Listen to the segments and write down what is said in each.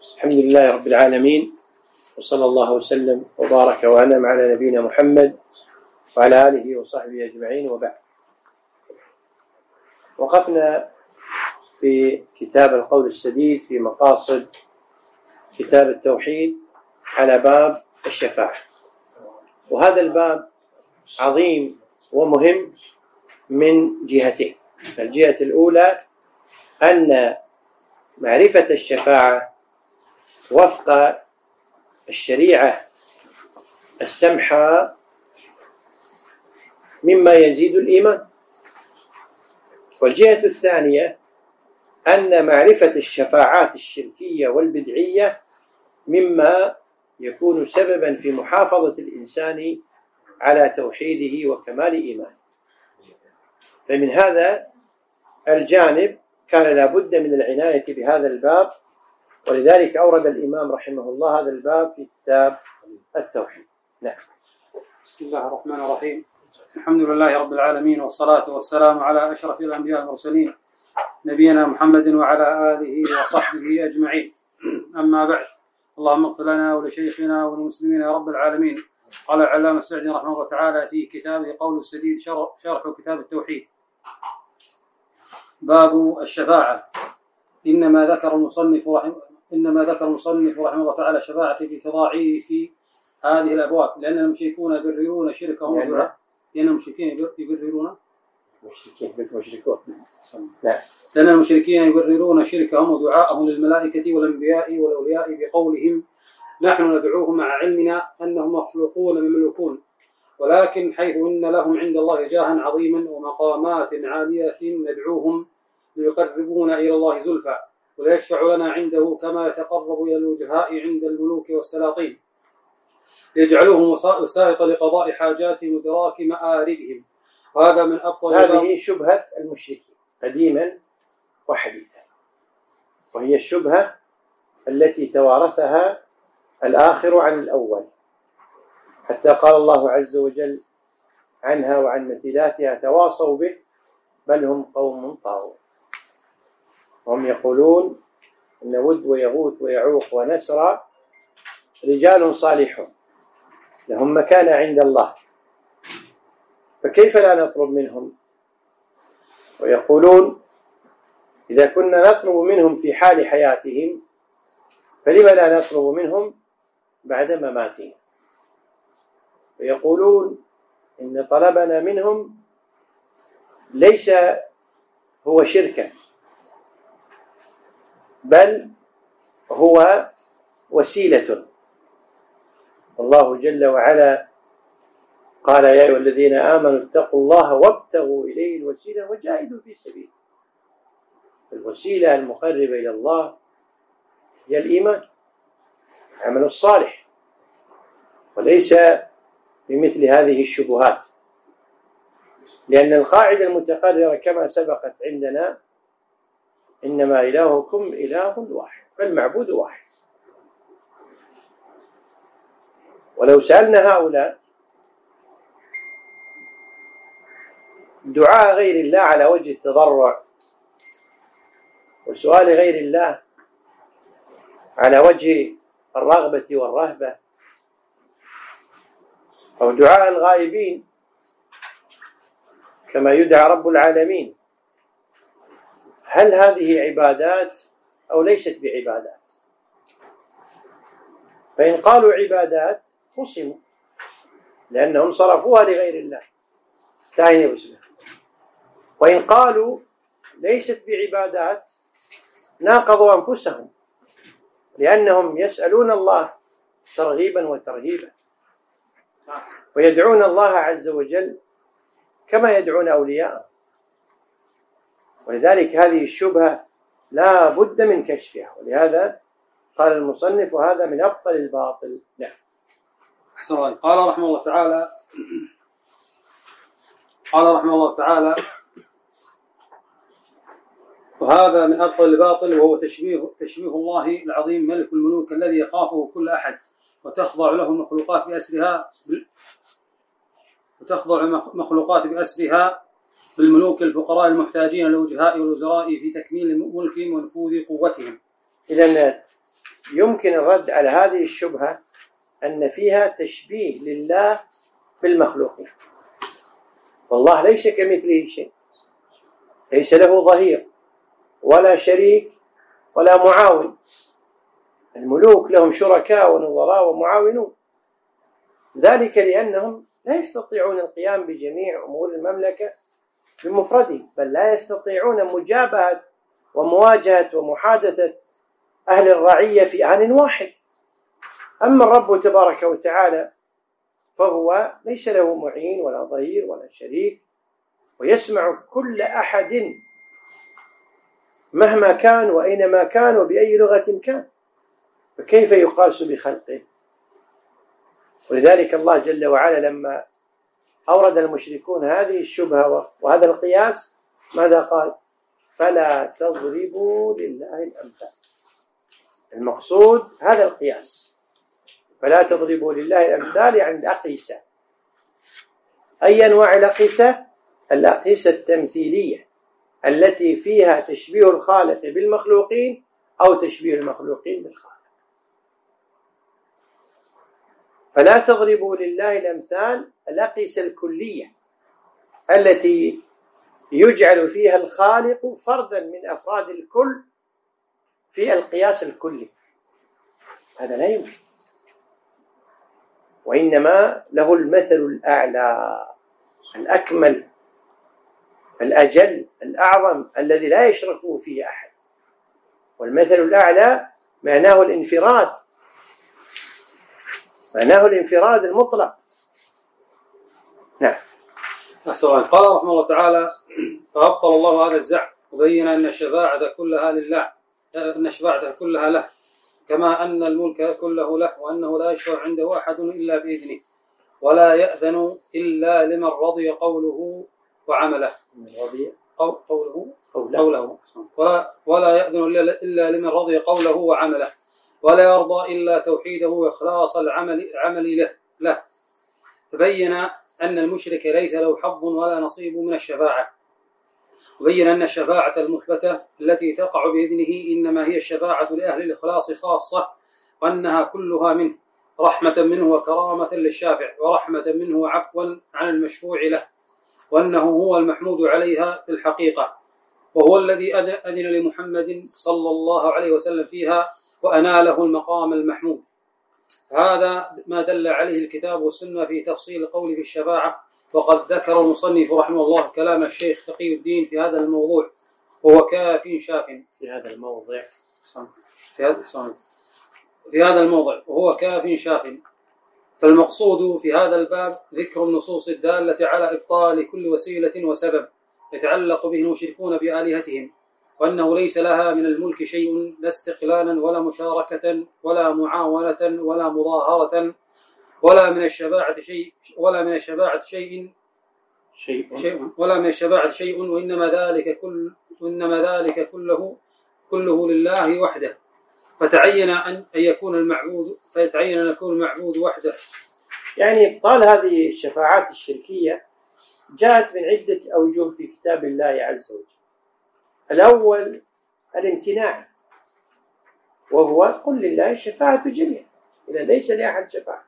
الحمد لله رب العالمين، وصلى الله وسلم وبارك وأنعم على نبينا محمد وعلى آله وصحبه أجمعين، وبعد. وقفنا في كتاب القول السديد في مقاصد كتاب التوحيد على باب الشفاعة، وهذا الباب عظيم ومهم من جهتين. الجهة الأولى أن معرفة الشفاعة وفق الشريعة السمحة مما يزيد الإيمان، والجهة الثانية أن معرفة الشفاعات الشركية والبدعية مما يكون سببا في محافظة الإنسان على توحيده وكمال إيمانه. فمن هذا الجانب كان لابد من العناية بهذا الباب، ولذلك أورد الإمام رحمه الله هذا الباب في كتاب التوحيد. نعم. بسم الله الرحمن الرحيم. الحمد لله رب العالمين، والصلاة والسلام على أشرف الأنبياء والمرسلين نبينا محمد وعلى آله وصحبه أجمعين. أما بعد، اللهم اغفر لنا ولشيخنا وللمسلمين يا رب العالمين. قال العلامة السعدي رحمه الله تعالى في كتابه قول السديد شرح كتاب التوحيد: باب الشفاعة. إنما ذكر المصنف رحمه الله تعالى شفاعة في تضاعيه في هذه الأبواب، لأن المشركون يبررون شركهم ودعاءهم. لأن المشركين يبررون شركهم ودعاءهم للملائكة والأنبياء والأولياء بقولهم: نحن ندعوهم مع علمنا أنهم مخلوقون مملوكون، ولكن حيث إن لهم عند الله جاها عظيما ومقامات عالية ندعوهم ليقربونا إلى الله زلفى، ويشفع لنا عنده كما يتقرب إلى الوجهاء عند الملوك والسلاطين، يجعلوهم وسائط لقضاء حاجاتهم ودراك مآربهم. وهذا من أبطل هذه شبهة المشركين قديما وحديثا، وهي الشبهة التي توارثها الآخر عن الأول، حتى قال الله عز وجل عنها وعن مثيلاتها: تواصوا به بل هم قوم طاغون. هم يقولون إن ود ويغوث ويعوق ونسرا رجال صالحون لهم مكانة عند الله، فكيف لا نطلب منهم؟ ويقولون إذا كنا نطلب منهم في حال حياتهم فلما لا نطلب منهم بعد مماتهم؟ ويقولون إن طلبنا منهم ليس هو شركا، بل هو وسيلة. والله جل وعلا قال: يا أيها الذين آمنوا اتقوا الله وابتغوا إليه الوسيلة وجاهدوا في سبيله. الوسيلة المقربة إلى الله هي الإيمان، العمل الصالح، وليس بمثل هذه الشبهات، لأن القاعدة المتقررة كما سبقت عندنا: إنما إلهكم إله واحد، فالمعبود واحد. ولو سألنا هؤلاء دعاء غير الله على وجه التضرع، وسؤال غير الله على وجه الرغبة والرهبة، أو دعاء الغائبين كما يدعى رب العالمين، هل هذه عبادات أو ليست بعبادات؟ فإن قالوا عبادات خصموا، لأنهم صرفوها لغير الله. وإن قالوا ليست بعبادات ناقضوا أنفسهم، لأنهم يسألون الله ترغيبا وترهيبا، ويدعون الله عز وجل كما يدعون أولياءه. ولذلك هذه الشبهة لا بد من كشفها، ولهذا قال المصنف: وهذا من أبطل الباطل. نعم. أحسن الله. قال رحمه الله تعالى: وهذا من أبطل الباطل، وهو تشبيه الله العظيم ملك الملوك الذي يخافه كل أحد، وتخضع له مخلوقات بأسرها بالملوك الفقراء المحتاجين للوجهاء والوزراء في تكميل ملكهم ونفوذ قوتهم. إذن يمكن الرد على هذه الشبهة أن فيها تشبيه لله بالمخلوقين، والله ليس كمثله شيء، ليس له ظهير ولا شريك ولا معاون. الملوك لهم شركاء ونظراء ومعاونون، ذلك لأنهم لا يستطيعون القيام بجميع أمور المملكة بمفردهم، بل لا يستطيعون مجابهة ومواجهة ومحادثة أهل الرعية في آن واحد. أما الرب تبارك وتعالى فهو ليس له معين ولا ظهير ولا شريك، ويسمع كل أحد مهما كان وأينما كان وبأي لغة كان، فكيف يقاس بخلقه؟ ولذلك الله جل وعلا لما أورد المشركون هذه الشبهة وهذا القياس ماذا قال؟ فلا تضربوا لله الأمثال. المقصود هذا القياس، فلا تضربوا لله الأمثال، يعني الأقيسة. أي أنواع الأقيسة؟ الأقيسة التمثيلية التي فيها تشبيه الخالق بالمخلوقين أو تشبيه المخلوقين بالخالق. فلا تضربوا لله الأمثال الأقيسة الكلية التي يجعل فيها الخالق فردا من أفراد الكل في القياس الكلي، هذا لا يمكن. وإنما له المثل الأعلى الأكمل الأجل الأعظم الذي لا يشركه فيه أحد، والمثل الأعلى معناه الانفراد، معناه الانفراد المطلق. نعم. قال رحمه الله تعالى: فأبطل الله هذا الزعم وبين أن الشفاعة كلها لله، أن الشفاعة كلها له، كما أن الملك كله له، وأنه لا يشفع عنده أحد إلا بإذنه، ولا يأذن إلا لمن رضي قوله وعمله. قوله. ولا يأذن إلا لمن رضي قوله وعمله، ولا يرضى إلا توحيده وإخلاص العمل له. فبين أن المشرك ليس له حظ ولا نصيب من الشفاعة، وبين أن الشفاعة المثبتة التي تقع بإذنه إنما هي الشفاعة لأهل الإخلاص خاصة، وأنها كلها منه، رحمة منه وكرامة للشافع، ورحمة منه وعفوا عن المشفوع له، وأنه هو المحمود عليها في الحقيقة، وهو الذي أذن لمحمد صلى الله عليه وسلم فيها وأناله المقام المحمود. هذا ما دل عليه الكتاب والسنة في تفصيل القول في الشفاعة. وقد ذكر المصنف رحمه الله كلام الشيخ تقي الدين في هذا الموضوع، وهو كاف شاف في هذا الموضع وهو كاف شاف. فالمقصود في هذا الباب ذكر النصوص الدالة على إبطال كل وسيلة وسبب يتعلق به المشركون بآلهتهم، وأنه ليس لها من الملك شيء، لا استقلالا ولا مشاركة ولا معاونة ولا مظاهرة، ولا من الشفاعة شيء، وإنما ذلك كله لله وحده. فتعين أن يكون المعبود وحده. يعني إبطال هذه الشفاعات الشركية جاءت من عدة أوجه في كتاب الله عز وجل. الأول الامتناع، وهو قل لله الشفاعة جميعا، إذا ليس لأحد شفاعة.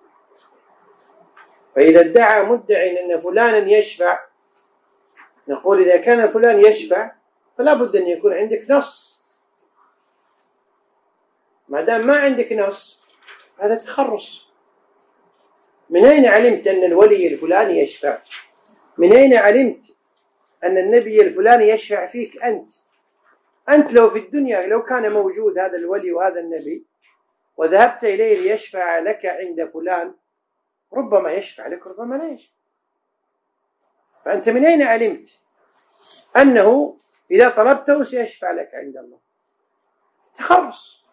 فإذا ادعى مدع أن فلانا يشفع، نقول إذا كان فلان يشفع فلا بد أن يكون عندك نص. ما دام ما عندك نص هذا تخرص. من أين علمت أن الولي الفلاني يشفع؟ من أين علمت أن النبي الفلاني يشفع فيك أنت لو في الدنيا لو كان موجود هذا الولي وهذا النبي وذهبت إليه ليشفع لك عند فلان، ربما يشفع لك ربما لا يشفع. فأنت من أين علمت أنه إذا طلبته سيشفع لك عند الله؟ تخرص.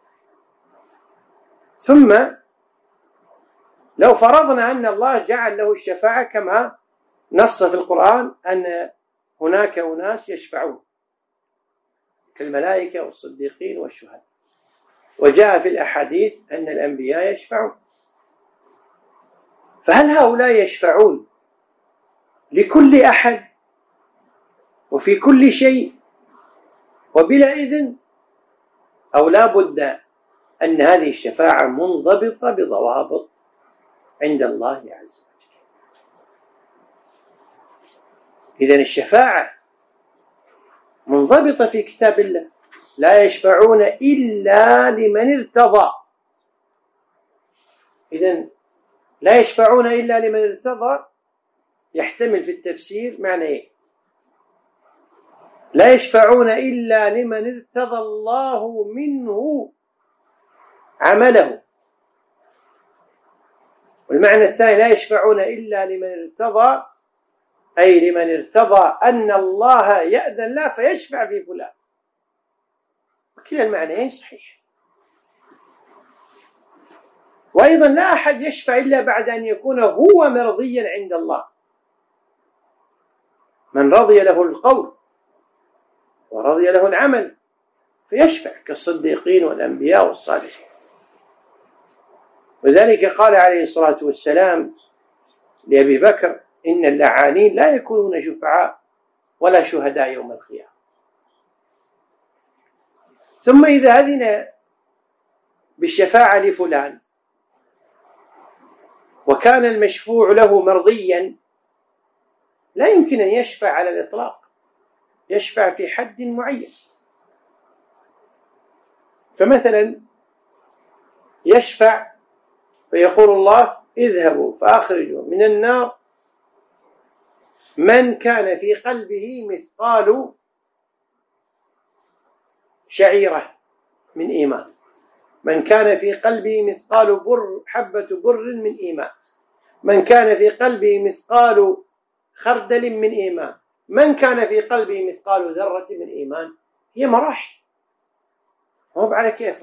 ثم لو فرضنا أن الله جعل له الشفاعة كما نص في القرآن أن هناك أناس يشفعون كالملائكة والصديقين والشهداء، وجاء في الأحاديث أن الأنبياء يشفعون، فهل هؤلاء يشفعون لكل أحد وفي كل شيء وبلا إذن، أو لا بد أن هذه الشفاعة منضبطة بضوابط عند الله عز وجل. إذن الشفاعة منضبطة في كتاب الله: لا يشفعون إلا لمن ارتضى. إذن لا يشفعون إلا لمن ارتضى يحتمل في التفسير معنى إيه؟ لا يشفعون إلا لمن ارتضى الله منه عمله. والمعنى الثاني: لا يشفعون إلا لمن ارتضى، أي لمن ارتضى أن الله يأذن له فيشفع في فلان. وكلا المعنيين صحيح. وأيضا لا أحد يشفع إلا بعد أن يكون هو مرضيا عند الله. من رضي له القول ورضي له العمل فيشفع، كالصديقين والأنبياء والصالحين. وذلك قال عليه الصلاة والسلام لأبي بكر: إن اللعانين لا يكونون شفعاء ولا شهداء يوم القيامة. ثم إذا أذن بالشفاعة لفلان وكان المشفوع له مرضيا لا يمكن أن يشفع على الإطلاق، يشفع في حد معين. فمثلا يشفع فيقول الله: اذهبوا فأخرجوا من النار من كان في قلبه مثقال شعيرة من إيمان، من كان في قلبه مثقال حبة بر من إيمان، من كان في قلبه مثقال خردل من إيمان، من كان في قلبه مثقال ذرة من إيمان. هي مراحل، مو على كيفه.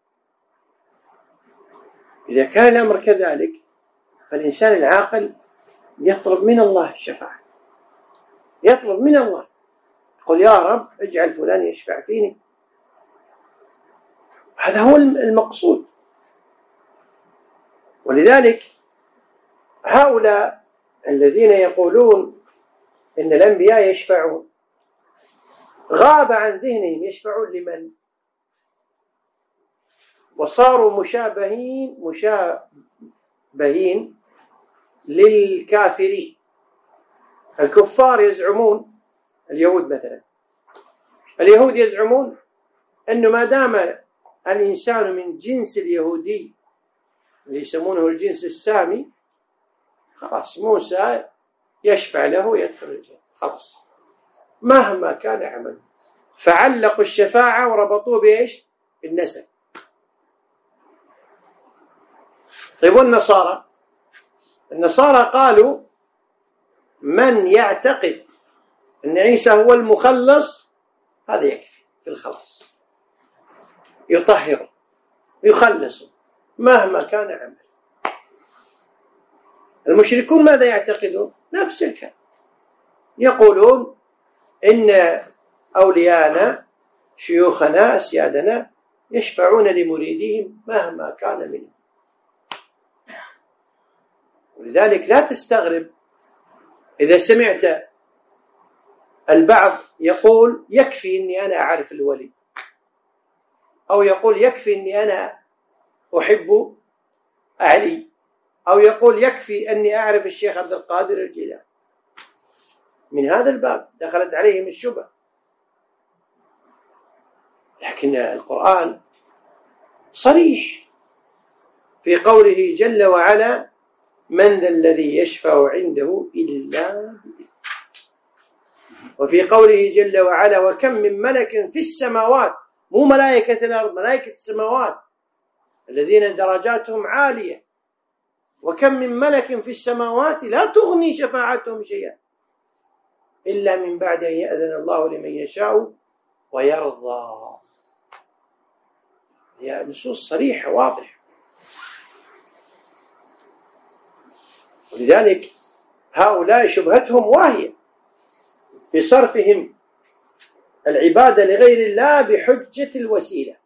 إذا كان الأمر كذلك فالإنسان العاقل يطلب من الله الشفاعة، يطلب من الله، يقول: يا رب اجعل فلان يشفع فيني. هذا هو المقصود. ولذلك هؤلاء الذين يقولون إن الأنبياء يشفعون غاب عن ذهنهم يشفعون لمن، وصاروا مشابهين للكافرين. الكفار يزعمون، اليهود مثلا، اليهود يزعمون أنه ما دام الإنسان من جنس اليهودي اللي يسمونه الجنس السامي خلاص موسى يشفع له ويدخل الجنة، خلاص مهما كان عمله. فعلقوا الشفاعة وربطوه بإيش؟ بالنسب. طيب النصارى قالوا: من يعتقد أن عيسى هو المخلص هذا يكفي في الخلاص، يطهره يخلصه مهما كان عمله. المشركون ماذا يعتقدون؟ نفس الكلام، يقولون إن أولياءنا شيوخنا أسيادنا يشفعون لمريديهم مهما كان منهم. ولذلك لا تستغرب إذا سمعت البعض يقول: يكفي أني أنا أعرف الولي، أو يقول: يكفي أني أنا أحب علي، أو يقول: يكفي أني أعرف الشيخ عبد القادر الجيلاني. من هذا الباب دخلت عليهم الشبهة. لكن القرآن صريح في قوله جل وعلا: من ذا الذي يشفع عنده إلا بإذنه. وفي قوله جل وعلا: وكم من ملك في السماوات، مو ملائكة الأرض، ملائكة السماوات الذين درجاتهم عالية. وكم من ملك في السماوات لا تغني شفاعتهم شيئا إلا من بعد أن يأذن الله لمن يشاء ويرضى. هي نصوص صريحة واضحة. ولذلك هؤلاء شبهتهم واهية في صرفهم العبادة لغير الله بحجة الوسيلة.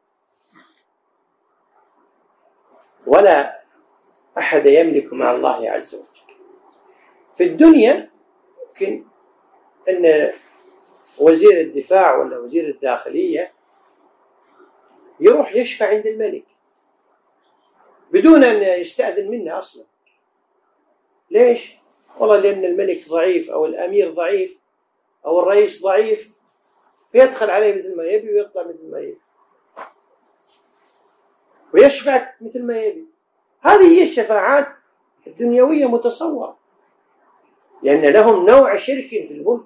ولا أحد يملك مع الله عز وجل. في الدنيا يمكن أن وزير الدفاع ولا وزير الداخلية يروح يشفع عند الملك بدون أن يستأذن منا أصلا. ليش؟ والله لأن الملك ضعيف أو الأمير ضعيف أو الرئيس ضعيف، فيدخل عليه مثل ما يبي ويطلع مثل ما يبي ويشفع مثل ما يبي. هذه هي الشفاعات الدنيوية متصورة، لأن لهم نوع شرك في الملك،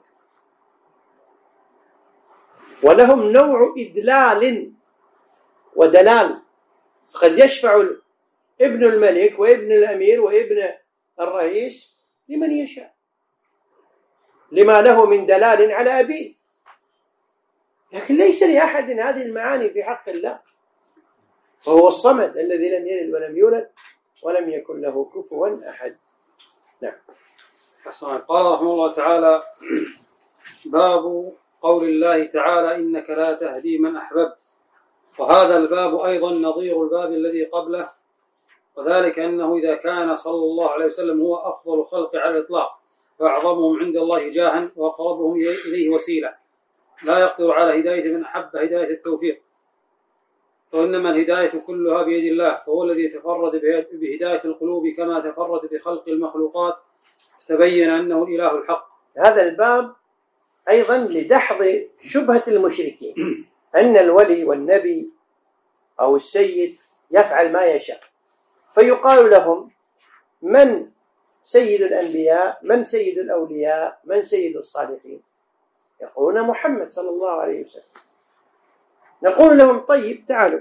ولهم نوع إدلال ودلال. فقد يشفع ابن الملك وابن الأمير وابن الرئيس لمن يشاء لما له من دلال على أبيه، لكن ليس لأحد هذه المعاني في حق الله، وهو الصمد الذي لم يلد ولم يولد ولم يكن له كفوا أحد. نعم. قال رحمه الله تعالى: باب قول الله تعالى: إنك لا تهدي من أحببت. وهذا الباب أيضا نظير الباب الذي قبله، وذلك أنه إذا كان صلى الله عليه وسلم هو أفضل الخلق على الإطلاق وأعظمهم عند الله جاها وأقربهم إليه وسيلة، لا يقدر على هداية من أحب هداية التوفيق، وإنما الهداية كلها بيد الله، فهو الذي تفرد بهداية القلوب كما تفرد بخلق المخلوقات، تبين أنه الإله الحق. هذا الباب أيضا لدحض شبهة المشركين أن الولي والنبي أو السيد يفعل ما يشاء، فيقال لهم: من سيد الأنبياء؟ من سيد الأولياء؟ من سيد الصالحين؟ يقولون محمد صلى الله عليه وسلم. نقول لهم: طيب تعالوا،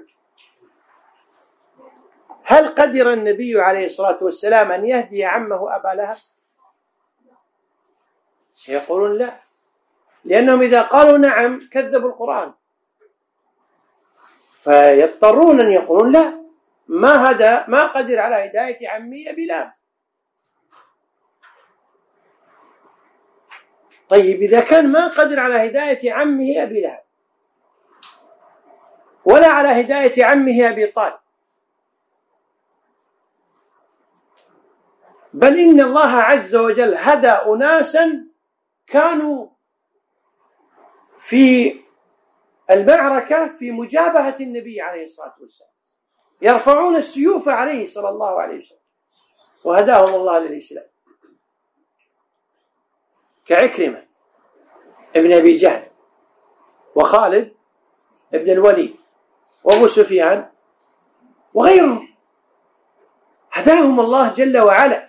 هل قدر النبي عليه الصلاة والسلام أن يهدي عمه أبا لهب؟ يقولون لا، لأنهم إذا قالوا نعم كذبوا القرآن، فيضطرون أن يقولون لا، ما قدر على هداية عمي أبي لهب. طيب إذا كان ما قدر على هداية عمه أبي لهب ولا على هداية عمه أبي طالب، بل إن الله عز وجل هدى أناسا كانوا في المعركة في مجابهة النبي عليه الصلاة والسلام، يرفعون السيوف عليه صلى الله عليه وسلم، وهداهم الله للإسلام، كعكرمة ابن أبي جهل وخالد ابن الوليد وأبو سفيان وغيرهم، هداهم الله جل وعلا.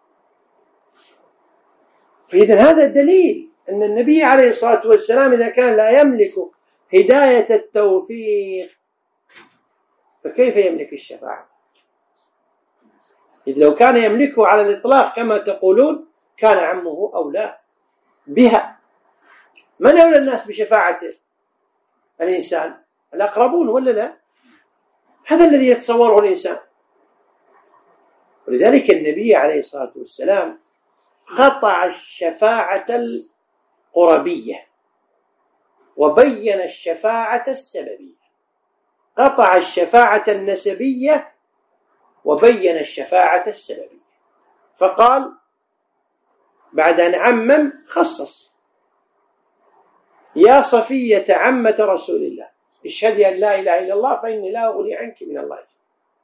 فإذا هذا الدليل أن النبي عليه الصلاة والسلام إذا كان لا يملك هداية التوفيق فكيف يملك الشفاعة؟ إذ لو كان يملكه على الإطلاق كما تقولون كان عمه أولى بها. من أولى الناس بشفاعة الإنسان؟ الأقربون ولا لا؟ هذا الذي يتصوره الإنسان. ولذلك النبي عليه الصلاة والسلام قطع الشفاعة القربية وبين الشفاعة السببية، قطع الشفاعة النسبية وبين الشفاعة السببية، فقال بعد أن عمم خصص: يا صفية عمة رسول الله اشهدي أن لا إله إلا الله فإني لا أغني عنك من الله شيئا.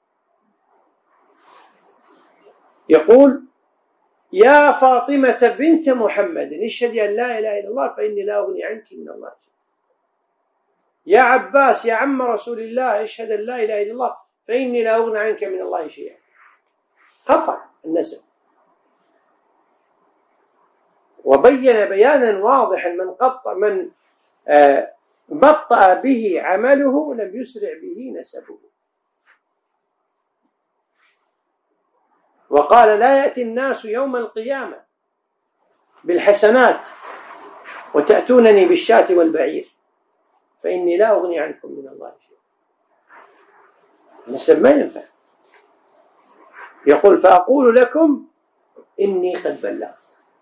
يقول: يا فاطمة بنت محمد اشهدي أن لا إله إلا الله فإني لا أغني عنك من الله شيئا. يا عباس يا عم رسول الله اشهد أن لا إله إلا الله فإني لا أغني عنك من الله شيئا. قطع النسب وبين بيانا واضحا: من بطأ به عمله لم يسرع به نسبه. وقال: لا يأتي الناس يوم القيامة بالحسنات وتأتونني بالشاة والبعير فإني لا أغني عنكم من الله شيئا. النسب ما ينفع. يقول: فأقول لكم إني قد بلغت.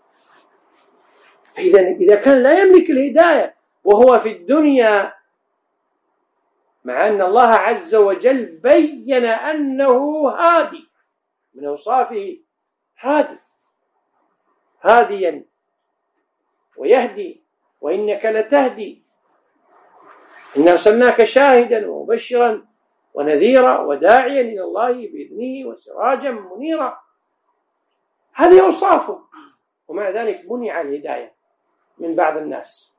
فإذا كان لا يملك الهداية وهو في الدنيا، مع أن الله عز وجل بين أنه هادي، من أوصافه هاديا ويهدي، وإنك لتهدي، إن أرسلناك شاهدا ومبشرا ونذيرا وداعيا إلى الله بإذنه وسراجا منيرا. هذه أوصافه، ومع ذلك منع الهداية من بعض الناس،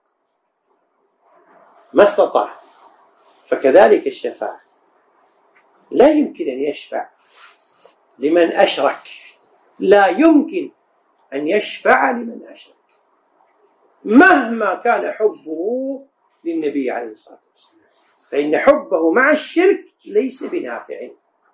ما استطاع. فكذلك الشفاعة، لا يمكن أن يشفع لمن أشرك، لا يمكن أن يشفع لمن أشرك مهما كان حبه للنبي عليه الصلاة والسلام، فإن حبه مع الشرك ليس بنافع،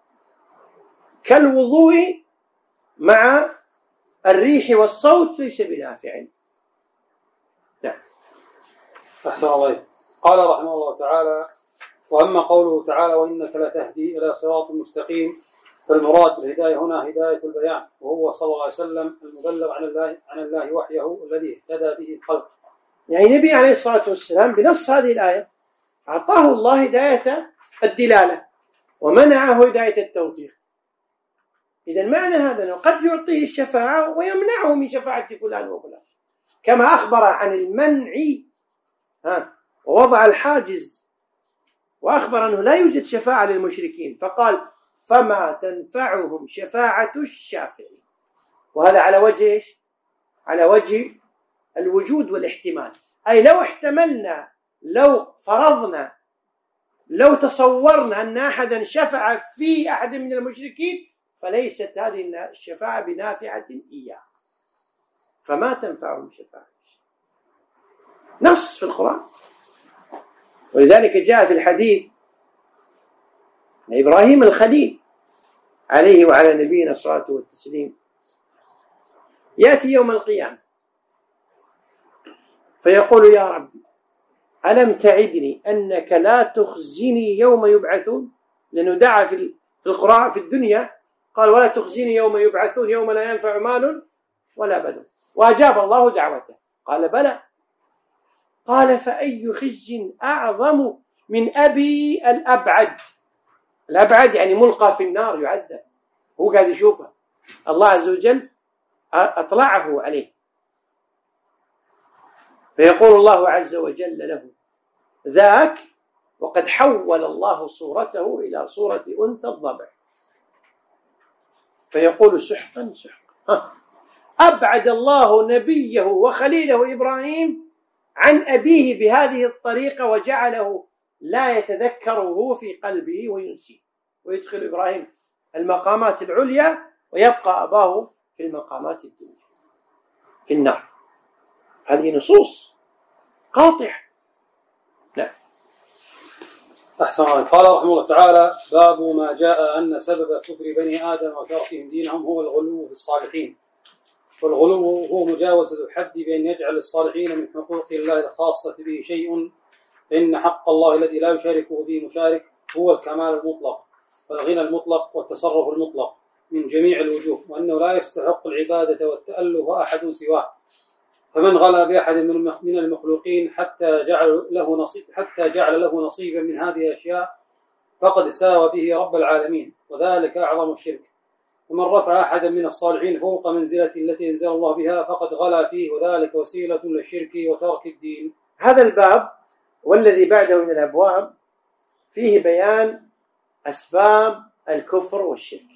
كالوضوء مع الريح والصوت ليس بنافع. نعم. أحسن الله. قال رحمه الله تعالى: وأما قوله تعالى: وإنك لتهدي إلى صراط مستقيم، فالمراد بالهداية هنا هداية البيان، وهو صلى الله عليه وسلم المبلغ عن الله وحيه الذي اهتدى به الخلق. يعني النبي عليه الصلاة والسلام بنص هذه الآية أعطاه الله هداية الدلالة ومنعه هداية التوفيق. إذن معنى هذا أنه قد يعطيه الشفاعة ويمنعه من شفاعة فلان وفلان، كما أخبر عن المنع ووضع الحاجز، وأخبر أنه لا يوجد شفاعة للمشركين، فقال: فما تنفعهم شفاعة الشافعين. وهذا على وجه على وجه الوجود والاحتمال، أي لو احتملنا، لو فرضنا، لو تصورنا أن أحدا شفع في أحد من المشركين، فليست هذه الشفاعة بنافعة إياه، فما تنفعهم شفاعة. نص في القرآن. ولذلك جاء في الحديث أن إبراهيم الخليل عليه وعلى نبينا الصلاة والتسليم يأتي يوم القيامة فيقول: يا ربي، ألم تعدني أنك لا تخزني يوم يبعثون؟ لأنه دعا في القرآن في الدنيا قال: ولا تخزني يوم يبعثون يوم لا ينفع مال ولا بنون، وأجاب الله دعوته. قال: بلى. قال: فأي خزي أعظم من أبي الأبعد. الأبعد يعني ملقى في النار يعذب، هو قاعد يشوفه، الله عز وجل أطلعه عليه. فيقول الله عز وجل له: ذاك وقد حول الله صورته إلى صورة أنثى الضبع. فيقول: سحقا سحقا. أبعد الله نبيه وخليله إبراهيم عن أبيه بهذه الطريقة، وجعله لا يتذكره في قلبه وينسيه، ويدخل إبراهيم المقامات العليا ويبقى أباه في المقامات الدنيا في النار. هذه نصوص قاطعة. لا. أحسن. قال رحمه الله تعالى: باب ما جاء أن سبب كفر بني آدم وتركهم دينهم هو الغلو في الصالحين. والغلو هو مجاوزة الحد بأن يجعل الصالحين من حقوق الله الخاصة به شيء، فإن حق الله الذي لا يشاركه به مشارك هو الكمال المطلق والغنى المطلق والتصرف المطلق من جميع الوجوه، وأنه لا يستحق العبادة والتأله أحد سواه. فمن غلا بأحد من المخلوقين حتى جعل له نصيبا من هذه الأشياء فقد ساوى به رب العالمين، وذلك أعظم الشرك. ومن رفع أحدا من الصالحين فوق منزلة التي أنزل الله بها فقد غلا فيه، وذلك وسيلة للشرك وترك الدين. هذا الباب والذي بعده من الأبواب فيه بيان أسباب الكفر والشرك.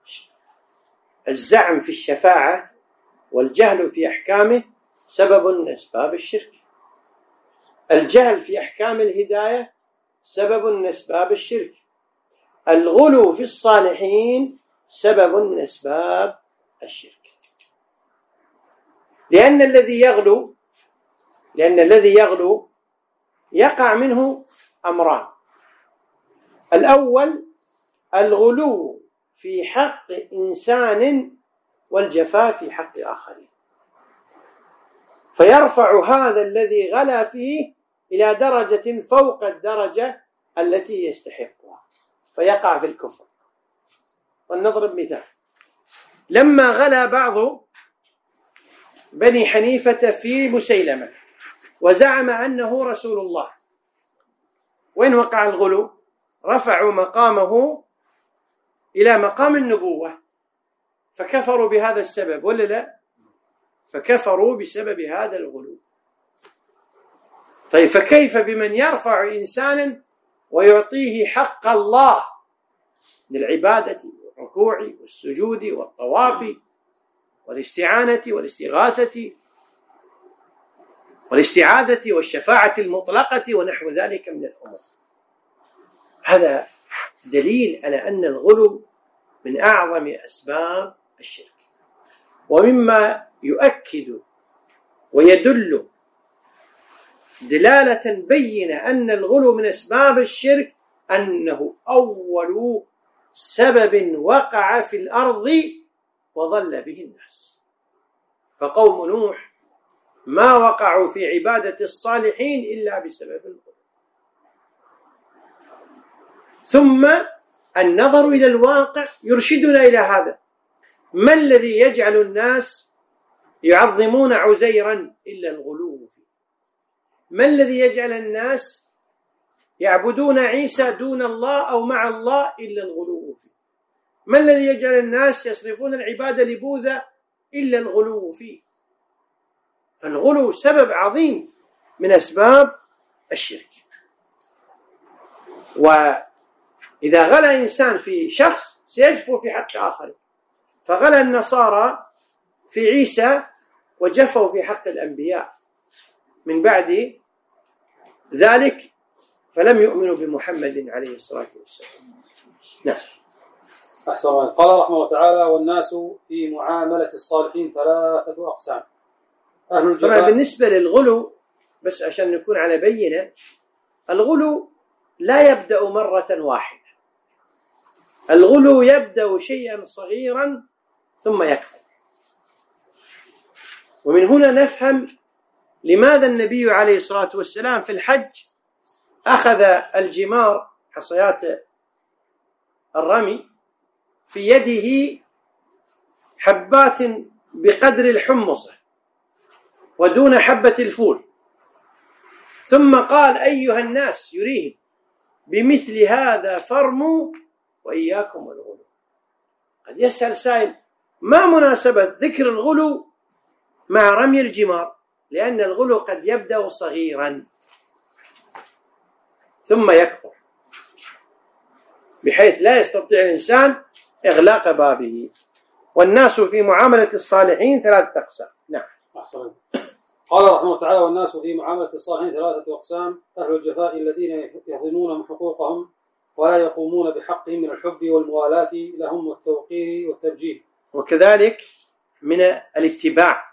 الزعم في الشفاعة والجهل في أحكامه سبب من أسباب الشرك. الجهل في أحكام الهداية سبب من أسباب الشرك. الغلو في الصالحين سبب من أسباب الشرك. لأن الذي يغلو يقع منه أمران: الأول الغلو في حق إنسان والجفاء في حق آخرين، فيرفع هذا الذي غلا فيه إلى درجة فوق الدرجة التي يستحقها فيقع في الكفر. ولنضرب مثال: لما غلا بعض بني حنيفة في مسيلمة وزعم أنه رسول الله، وين وقع الغلو؟ رفعوا مقامه إلى مقام النبوة، فكفروا بهذا السبب ولا لا؟ فكفروا بسبب هذا الغلو. طيب، فكيف بمن يرفع إنسانا ويعطيه حق الله للعبادة والركوع والسجود والطواف والاستعانة والاستغاثة والاستعاذة والشفاعة المطلقة ونحو ذلك من الأمور. هذا دليل على أن الغلو من أعظم أسباب الشرك. ومما يؤكد ويدل دلالة بينة أن الغلو من أسباب الشرك أنه أول سبب وقع في الأرض وضل به الناس. فقوم نوح ما وقعوا في عبادة الصالحين إلا بسبب الغلو. ثم النظر إلى الواقع يرشدنا إلى هذا. ما الذي يجعل الناس يعظمون عزيرا إلا الغلو فيه؟ ما الذي يجعل الناس يعبدون عيسى دون الله أو مع الله إلا الغلو فيه؟ ما الذي يجعل الناس يصرفون العبادة لبوذا إلا الغلو فيه؟ فالغلو سبب عظيم من أسباب الشرك. وإذا غلا إنسان في شخص سيجفو في حق آخر، فغلا النصارى في عيسى وجفوا في حق الأنبياء، من بعد ذلك فلم يؤمنوا بمحمد عليه الصلاة والسلام. نعم. أحسن. قال رحمه الله تعالى: والناس في معاملة الصالحين ثلاثة أقسام. أهل الجفاء. طبعا بالنسبة للغلو، بس عشان نكون على بينة، الغلو لا يبدأ مرة واحدة. الغلو يبدأ شيئا صغيرا ثم يكبر. ومن هنا نفهم لماذا النبي عليه الصلاة والسلام في الحج أخذ الجمار، حصيات الرمي، في يده حبات بقدر الحمصة ودون حبة الفول، ثم قال: أيها الناس، يريهم بمثل هذا فرموا وإياكم والغلو. قد يسأل سائل: ما مناسبة ذكر الغلو مع رمي الجمار؟ لأن الغلو قد يبدأ صغيرا ثم يكبر بحيث لا يستطيع الإنسان إغلاق بابه. والناس في معاملة الصالحين ثلاثة أقسام. نعم. أحسن. قال رحمه الله تعالى: والناس في معاملة الصالحين ثلاثة أقسام: أهل الجفاء الذين يهضمون حقوقهم ولا يقومون بحقهم من الحب والموالاة لهم والتوقير والتبجيل، وكذلك من الاتباع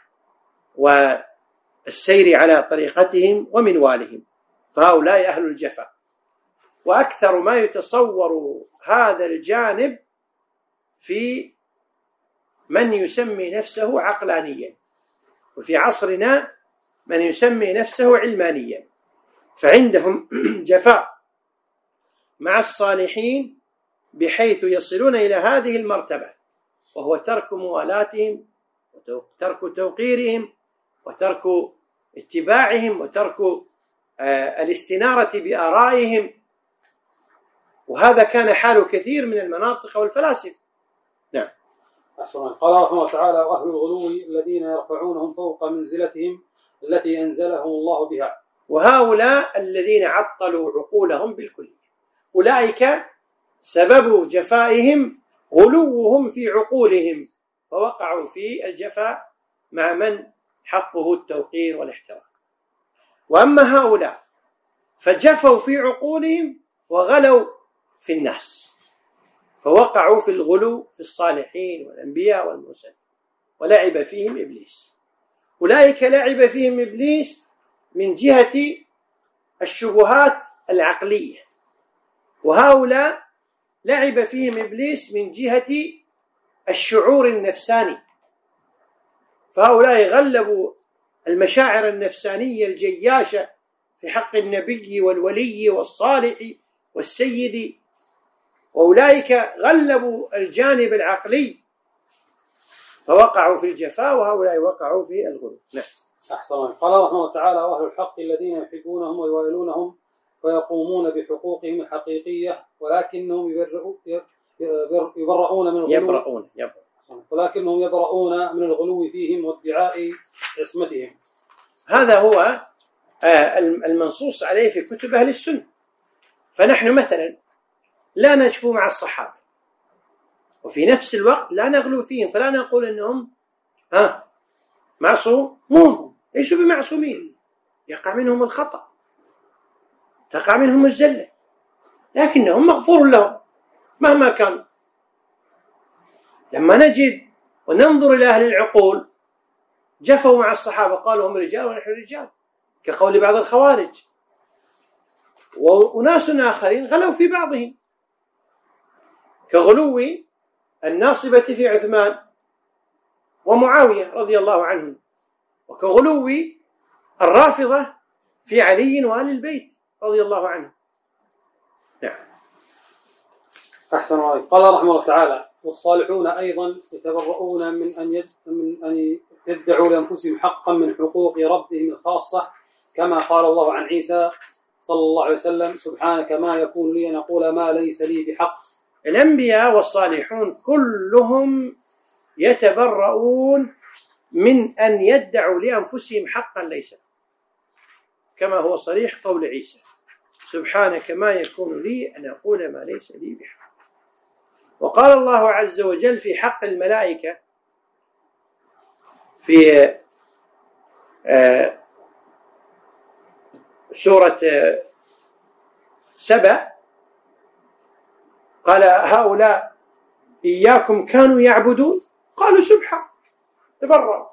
والسير على طريقتهم ومنوالهم، فهؤلاء أهل الجفاء. وأكثر ما يتصور هذا الجانب في من يسمي نفسه عقلانيا، وفي عصرنا من يسمي نفسه علمانيا، فعندهم جفاء مع الصالحين بحيث يصلون إلى هذه المرتبة، وهو ترك موالاتهم وترك توقيرهم وترك اتباعهم وترك الاستنارة بآرائهم. وهذا كان حال كثير من المناطق والفلاسفة. نعم. أحسن. قال رحمه الله تعالى: وأهل الغلو الذين يرفعونهم فوق منزلتهم التي أنزلهم الله بها. وهؤلاء الذين عطلوا عقولهم بالكلية، أولئك سبب جفائهم غلوهم في عقولهم، فوقعوا في الجفاء مع من حقه التوقير والاحترام. وأما هؤلاء فجفوا في عقولهم وغلوا في الناس، فوقعوا في الغلو في الصالحين والأنبياء والمرسلين، ولعب فيهم إبليس. أولئك لعب فيهم إبليس من جهة الشبهات العقلية، وهؤلاء لعب فيهم إبليس من جهة الشعور النفساني، فهؤلاء غلبوا المشاعر النفسانية الجياشة في حق النبي والولي والصالح والسيد، وأولئك غلبوا الجانب العقلي فوقعوا في الجفاء، وهؤلاء وقعوا في الغلو. نعم. أحسن. قال رحمه الله تعالى: وأهل الحق الذين يحبونهم ويوالونهم ويقومون بحقوقهم الحقيقية ولكنهم يبرؤون من الغلو. ولكنهم يبرؤون من الغلو فيهم وادعاء عصمتهم. هذا هو المنصوص عليه في كتب أهل السنة. فنحن مثلا لا نشفو مع الصحابة، وفي نفس الوقت لا نغلو فيهم، فلا نقول أنهم معصومون. ليسوا بمعصومين، يقع منهم الخطأ، تقع منهم الزلة، لكنهم مغفور لهم مهما كان. لما نجد وننظر إلى أهل العقول جفوا مع الصحابة، قالوا هم رجال ونحن رجال، كقول بعض الخوارج، وناس آخرين غلوا في بعضهم، كغلو الناصبة في عثمان ومعاوية رضي الله عنهم، وكغلو الرافضة في علي وآل البيت رضي الله عنهم. نعم. أحسن الله. قال رحمه الله تعالى: والصالحون أيضا يتبرؤون من أن يدعوا لأنفسهم حقا من حقوق ربهم الخاصة، كما قال الله عن عيسى صلى الله عليه وسلم: سبحانك ما يكون لي أن أقول ما ليس لي بحق. الأنبياء والصالحون كلهم يتبرؤون من أن يدعوا لأنفسهم حقا ليس، كما هو صريح قول عيسى: سبحانك ما يكون لي أن أقول ما ليس لي بحق. وقال الله عز وجل في حق الملائكة في سورة سبأ: قال هؤلاء إياكم كانوا يعبدون قالوا سبحانك، تبرأ.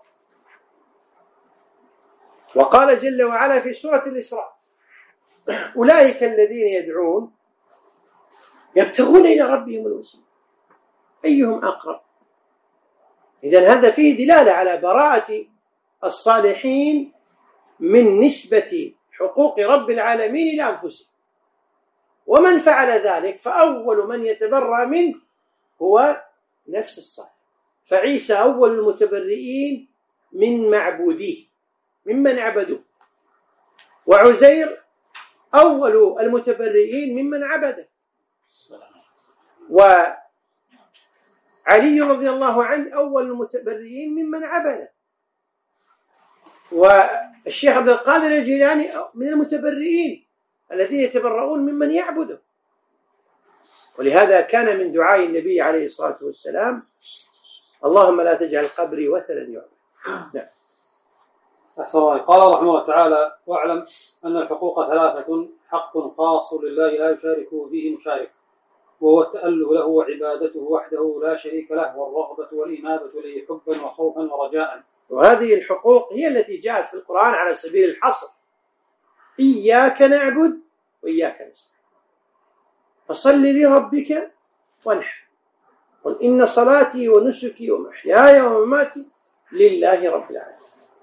وقال جل وعلا في سورة الإسراء: أولئك الذين يدعون يبتغون إلى ربهم الوسيلة أيهم أقرب. إذن هذا فيه دلالة على براءة الصالحين من نسبة حقوق رب العالمين إلى أنفسهم، ومن فعل ذلك فأول من يتبرأ منه هو نفس الصالح. فعيسى أول المتبرئين من معبوديه ممن عبدوه، وعزير أول المتبرئين ممن عبده، وعلي رضي الله عنه أول المتبرئين ممن عبده، والشيخ عبد القادر الجيلاني من المتبرئين الذين يتبرؤون ممن يعبده. ولهذا كان من دعاء النبي عليه الصلاة والسلام: اللهم لا تجعل قبري وثنا يعبد. نعم. أحسن الله. قال رحمه الله تعالى: واعلم أن الحقوق ثلاثة: حق خاص لله لا يشارك فيه مشارك، وهو التأله له وعبادته وحده لا شريك له، والرغبة والإنابة إليه حبا وخوفا ورجاء. وهذه الحقوق هي التي جاءت في القرآن على سبيل الحصر: إياك نعبد وإياك نستعين، فصل لربك وانحر، قل إن صلاتي ونسكي ومحياي ومماتي لله رب العالمين،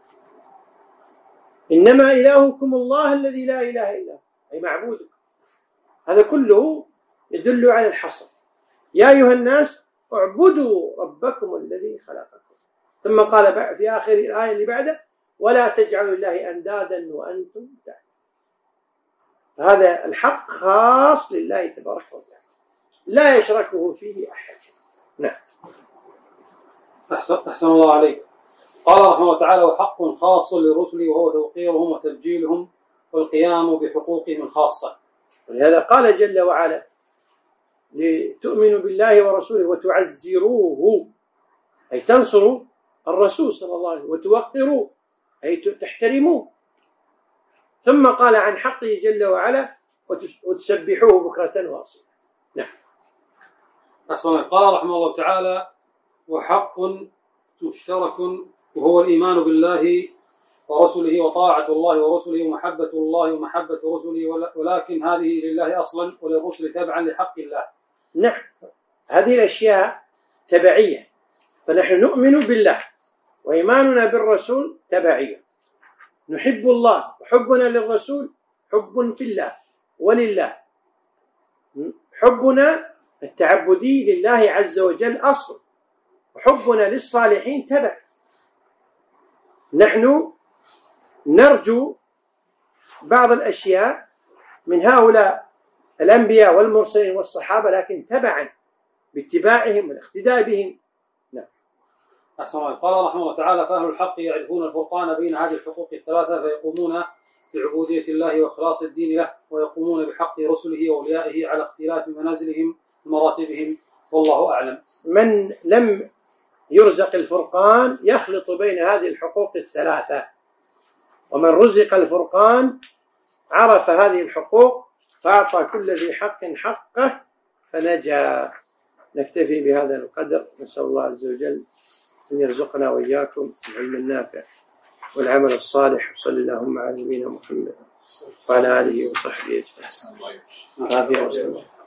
إنما إلهكم الله الذي لا إله إلا هو، أي معبودك. هذا كله يدل على الحصر: يا أيها الناس اعبدوا ربكم الذي خلقكم. ثم قال في آخر الآية اللي بعده: ولا تجعلوا لله أندادا وأنتم تعلمون. هذا الحق خاص لله تبارك وتعالى، لا يشركه فيه أحد. نعم. أحسن الله عليك. قال رحمه الله تعالى: وحق خاص للرسل وهو توقيرهم وتبجيلهم والقيام بحقوقهم الخاصة. ولهذا قال جل وعلا: لتؤمنوا بالله ورسوله وتعزروه، أي تنصروا الرسول صلى الله عليه وسلم، وتوقروه أي تحترموه. ثم قال عن حقه جل وعلا: وتسبحوه بكرة وأصيلا. نعم. قال رحمه الله تعالى: وحق مشترك وهو الإيمان بالله ورسله وطاعة الله ورسله ومحبة الله ومحبة رسله، ولكن هذه لله أصلا وللرسل تبعا لحق الله. نعم، هذه الأشياء تبعية، فنحن نؤمن بالله وإيماننا بالرسول تبعية. نحب الله وحبنا للرسول حب في الله ولله. حبنا التعبدي لله عز وجل أصل، وحبنا للصالحين تبع. نحن نرجو بعض الأشياء من هؤلاء الأنبياء والمرسلين والصحابة، لكن تبعا باتباعهم والاقتداء بهم. نعم. قال رحمه الله تعالى: فأهل الحق يعرفون الفرقان بين هذه الحقوق الثلاثة، فيقومون بعبودية الله وإخلاص الدين له، ويقومون بحق رسله وأوليائه على اختلاف منازلهم ومراتبهم، والله أعلم. من لم يرزق الفرقان يخلط بين هذه الحقوق الثلاثة، ومن رزق الفرقان عرف هذه الحقوق فأعطى كل ذي حق حقه فنجا. نكتفي بهذا القدر، نسأل الله عز وجل أن يرزقنا وإياكم العلم النافع والعمل الصالح. صلى اللهم على نبينا محمد وعلى آله وصحبه أجمعين.